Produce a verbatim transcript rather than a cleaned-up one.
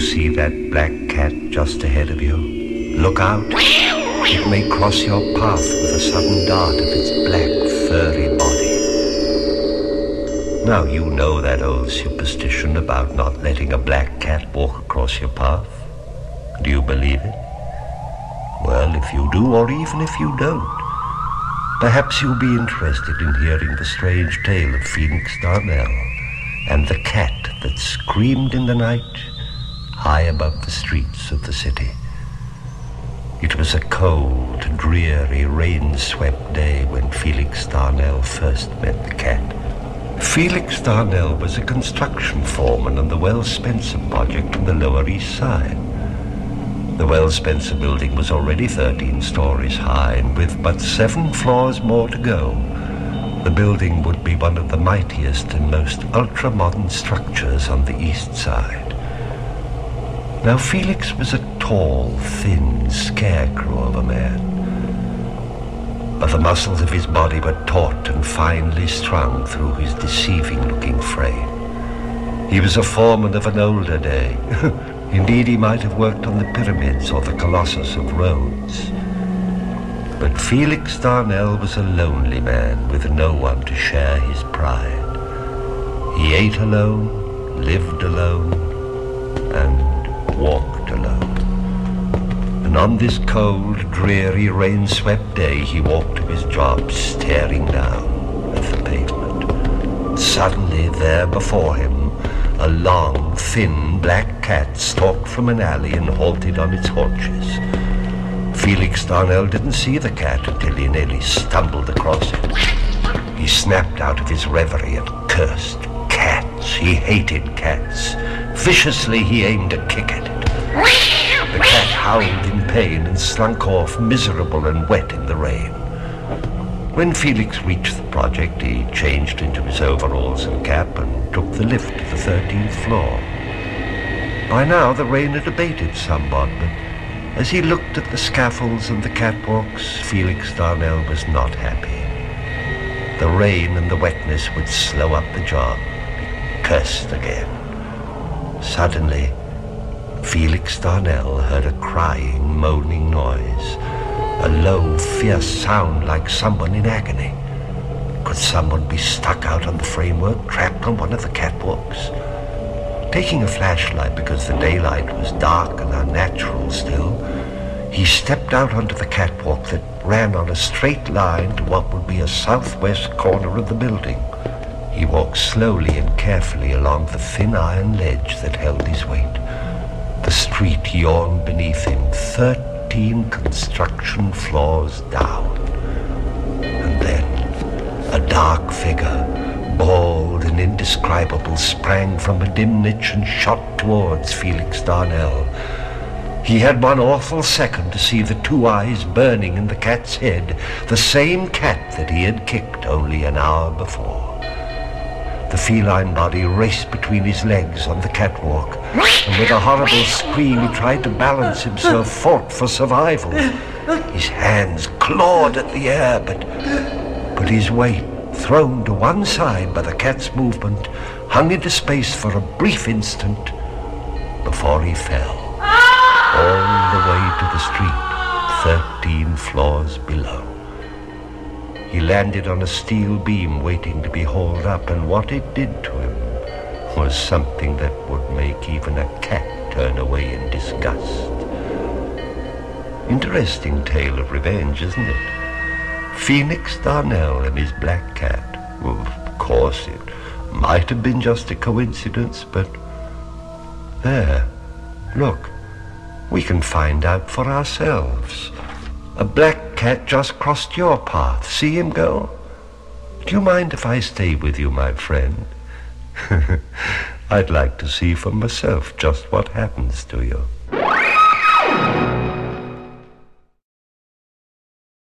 see that black cat just ahead of you? Look out. It may cross your path with a sudden dart of its black, furry body. Now, you know that old superstition about not letting a black cat walk across your path. Do you believe it? Well, if you do, or even if you don't, perhaps you'll be interested in hearing the strange tale of Felix Darnell and the cat that screamed in the night high above the streets of the city. It was a cold, dreary, rain-swept day when Felix Darnell first met the cat. Felix Darnell was a construction foreman on the Wells Spencer project on the Lower East Side. The Wells Spencer building was already thirteen stories high, and with but seven floors more to go, the building would be one of the mightiest and most ultra-modern structures on the East Side. Now, Felix was a tall, thin scarecrow of a man, but the muscles of his body were taut and finely strung through his deceiving-looking frame. He was a foreman of an older day. Indeed, he might have worked on the pyramids or the Colossus of Rhodes. But Felix Darnell was a lonely man with no one to share his pride. He ate alone, lived alone, and walked alone. And on this cold, dreary, rain-swept day, he walked to his job, staring down at the pavement. Suddenly, there before him, a long, thin, black cat stalked from an alley and halted on its haunches. Felix Darnell didn't see the cat until he nearly stumbled across it. He snapped out of his reverie and cursed. Cats. He hated cats. Viciously, he aimed a kick at it. The cat howled in pain and slunk off, miserable and wet in the rain. When Felix reached the project, he changed into his overalls and cap and took the lift to the thirteenth floor. By now, the rain had abated somewhat, but as he looked at the scaffolds and the catwalks, Felix Darnell was not happy. The rain and the wetness would slow up the job. He cursed again. Suddenly, Felix Darnell heard a crying, moaning noise, a low, fierce sound like someone in agony. Could someone be stuck out on the framework, trapped on one of the catwalks? Taking a flashlight because the daylight was dark and unnatural still, he stepped out onto the catwalk that ran on a straight line to what would be a southwest corner of the building. He walked slowly and carefully along the thin iron ledge that held his weight. The street yawned beneath him, thirteen construction floors down. And then a dark figure, bald and indescribable, sprang from a dim niche and shot towards Felix Darnell. He had one awful second to see the two eyes burning in the cat's head, the same cat that he had kicked only an hour before. The feline body raced between his legs on the catwalk, and with a horrible scream he tried to balance himself, fought for survival. His hands clawed at the air, but, but his weight, thrown to one side by the cat's movement, hung into space for a brief instant before he fell, all the way to the street, thirteen floors below. He landed on a steel beam waiting to be hauled up, and what it did to him was something that would make even a cat turn away in disgust. Interesting tale of revenge, isn't it? Felix Darnell and his black cat. Well, of course, it might have been just a coincidence, but there, look, we can find out for ourselves. A black cat just crossed your path. See him go? Do you mind if I stay with you, my friend? I'd like to see for myself just what happens to you.